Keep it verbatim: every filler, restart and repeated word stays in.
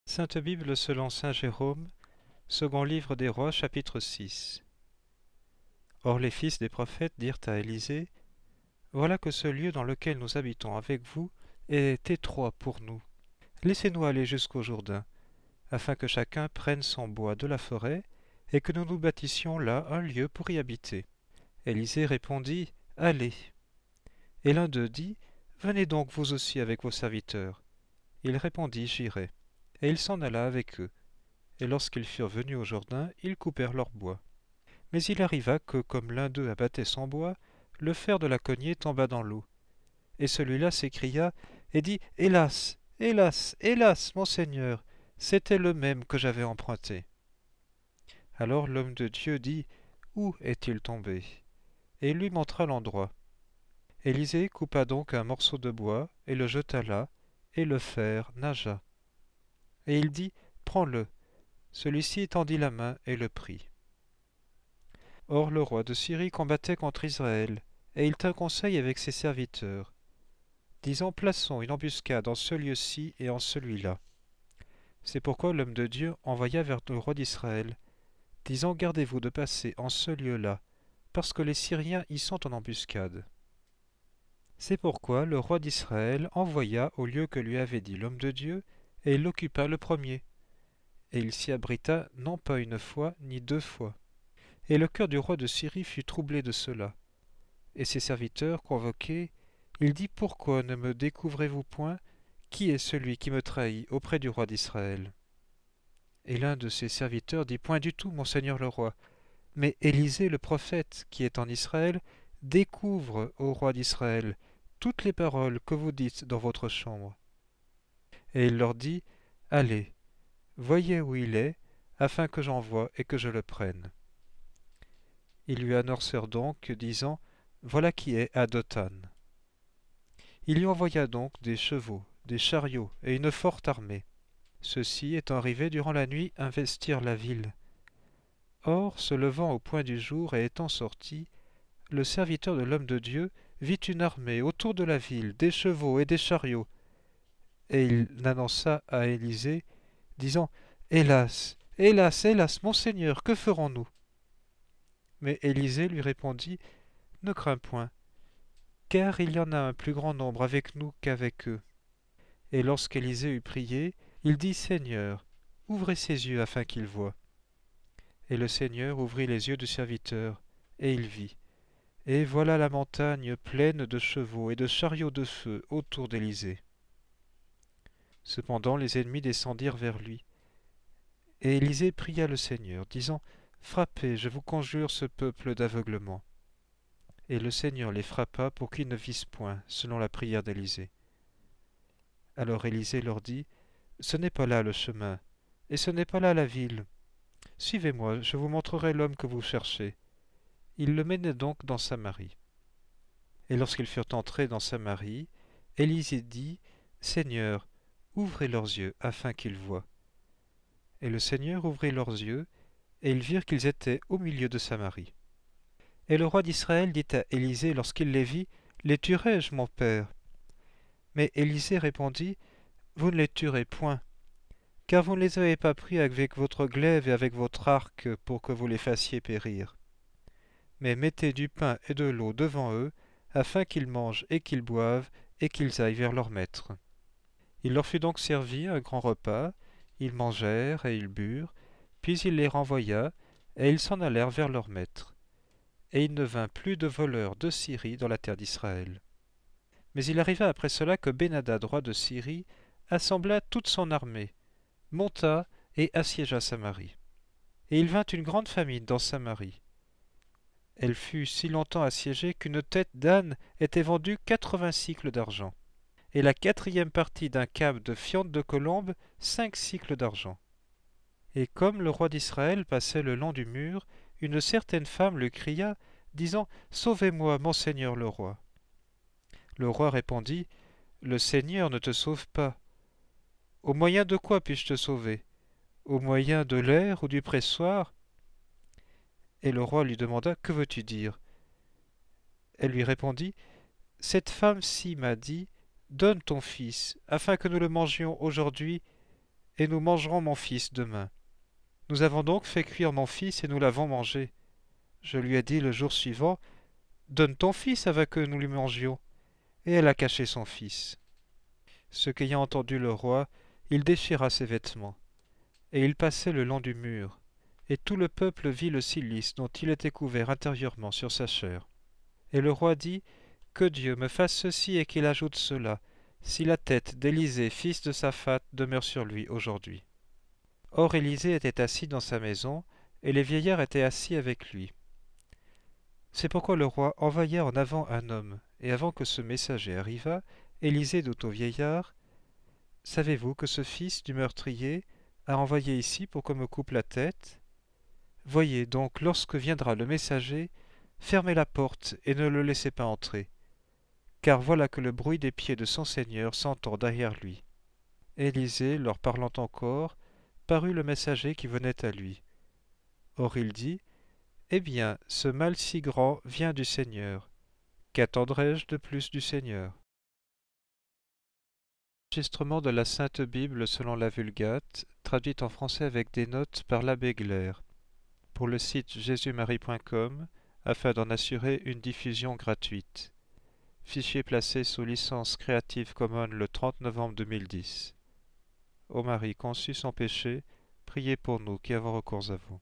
Sainte Bible selon saint Jérôme, second livre des Rois, chapitre six. Or les fils des prophètes dirent à Élisée, voilà que ce lieu dans lequel nous habitons avec vous est étroit pour nous. Laissez-nous aller jusqu'au Jourdain, afin que chacun prenne son bois de la forêt, et que nous nous bâtissions là un lieu pour y habiter. Élisée répondit, allez. Et l'un d'eux dit, venez donc vous aussi avec vos serviteurs. Il répondit, j'irai. Et il s'en alla avec eux. Et lorsqu'ils furent venus au Jourdain, ils coupèrent leur bois. Mais il arriva que, comme l'un d'eux abattait son bois, le fer de la cognée tomba dans l'eau. Et celui-là s'écria et dit, hélas, hélas, hélas, mon Seigneur, c'était le même que j'avais emprunté. Alors l'homme de Dieu dit, où est-il tombé? Et il lui montra l'endroit. Élisée coupa donc un morceau de bois et le jeta là, et le fer nagea. Et il dit, prends-le. Celui-ci tendit la main et le prit. Or le roi de Syrie combattait contre Israël, et il tint conseil avec ses serviteurs, disant, plaçons une embuscade en ce lieu-ci et en celui-là. C'est pourquoi l'homme de Dieu envoya vers le roi d'Israël, disant, gardez-vous de passer en ce lieu-là, parce que les Syriens y sont en embuscade. C'est pourquoi le roi d'Israël envoya au lieu que lui avait dit l'homme de Dieu, et il l'occupa le premier. Et il s'y abrita non pas une fois, ni deux fois. Et le cœur du roi de Syrie fut troublé de cela. Et ses serviteurs convoqués, il dit, pourquoi ne me découvrez-vous point? Qui est celui qui me trahit auprès du roi d'Israël? Et l'un de ses serviteurs dit, point du tout, mon seigneur le roi. Mais Élisée le prophète, qui est en Israël, découvre au roi d'Israël toutes les paroles que vous dites dans votre chambre. Et il leur dit, allez, voyez où il est, afin que j'envoie et que je le prenne. Ils lui annoncèrent donc, disant, voilà qui est à Dothan. Il y envoya donc des chevaux, des chariots et une forte armée. Ceux-ci, étant arrivés durant la nuit, investirent la ville. Or, se levant au point du jour et étant sortis, le serviteur de l'homme de Dieu vit une armée autour de la ville, des chevaux et des chariots. Et il annonça à Élisée, disant, hélas, hélas, hélas, mon Seigneur, que ferons-nous? Mais Élisée lui répondit, ne crains point, car il y en a un plus grand nombre avec nous qu'avec eux. Et lorsqu'Élisée eut prié, il dit, Seigneur, ouvrez ses yeux afin qu'il voie. Et le Seigneur ouvrit les yeux du serviteur, et il vit. Et voilà la montagne pleine de chevaux et de chariots de feu autour d'Élisée. Cependant les ennemis descendirent vers lui. Et Élisée pria le Seigneur, disant, frappez, je vous conjure, ce peuple d'aveuglement. Et le Seigneur les frappa pour qu'ils ne vissent point, selon la prière d'Élisée. Alors Élisée leur dit, ce n'est pas là le chemin, et ce n'est pas là la ville. Suivez-moi, je vous montrerai l'homme que vous cherchez. Il le menait donc dans Samarie. Et lorsqu'ils furent entrés dans Samarie, Élisée dit, Seigneur, ouvrez leurs yeux, afin qu'ils voient. Et le Seigneur ouvrit leurs yeux, et ils virent qu'ils étaient au milieu de Samarie. Et le roi d'Israël dit à Élisée lorsqu'il les vit, les tuerai-je, mon père? Mais Élisée répondit, vous ne les tuerez point, car vous ne les avez pas pris avec votre glaive et avec votre arc pour que vous les fassiez périr. Mais mettez du pain et de l'eau devant eux, afin qu'ils mangent et qu'ils boivent, et qu'ils aillent vers leur maître. Il leur fut donc servi un grand repas, ils mangèrent et ils burent, puis il les renvoya, et ils s'en allèrent vers leur maître. Et il ne vint plus de voleurs de Syrie dans la terre d'Israël. Mais il arriva après cela que Ben-Hadad, roi de Syrie, assembla toute son armée, monta et assiégea Samarie. Et il vint une grande famine dans Samarie. Elle fut si longtemps assiégée qu'une tête d'âne était vendue quatre-vingts sicles d'argent, et la quatrième partie d'un câble de fientes de colombe, cinq sicles d'argent. Et comme le roi d'Israël passait le long du mur, une certaine femme le cria, disant, sauvez-moi, mon seigneur le roi. Le roi répondit, le Seigneur ne te sauve pas. Au moyen de quoi puis-je te sauver? Au moyen de l'air ou du pressoir? Et le roi lui demanda, que veux-tu dire? Elle lui répondit, cette femme-ci m'a dit, donne ton fils, afin que nous le mangions aujourd'hui, et nous mangerons mon fils demain. Nous avons donc fait cuire mon fils et nous l'avons mangé. Je lui ai dit le jour suivant, donne ton fils afin que nous lui mangions. Et elle a caché son fils. Ce qu'ayant entendu le roi, il déchira ses vêtements. Et il passait le long du mur. Et tout le peuple vit le cilice dont il était couvert intérieurement sur sa chair. Et le roi dit, que Dieu me fasse ceci et qu'il ajoute cela, si la tête d'Élisée, fils de Saphat, demeure sur lui aujourd'hui. Or Élisée était assis dans sa maison, et les vieillards étaient assis avec lui. C'est pourquoi le roi envoya en avant un homme, et avant que ce messager arrivât, Élisée dit aux vieillards, « Savez-vous que ce fils du meurtrier a envoyé ici pour qu'on me coupe la tête? Voyez donc, lorsque viendra le messager, fermez la porte et ne le laissez pas entrer, car voilà que le bruit des pieds de son seigneur s'entend derrière lui. » Élisée, leur parlant encore, parut le messager qui venait à lui. Or il dit, « Eh bien, ce mal si grand vient du Seigneur. Qu'attendrai-je de plus du Seigneur ?» Enregistrement de la Sainte Bible selon la Vulgate, traduite en français avec des notes par l'abbé Glaire, pour le site jésus marie point com, afin d'en assurer une diffusion gratuite. Fichier placé sous licence Creative Commons le trente novembre deux mille dix. Ô Marie conçue sans péché, priez pour nous qui avons recours à vous.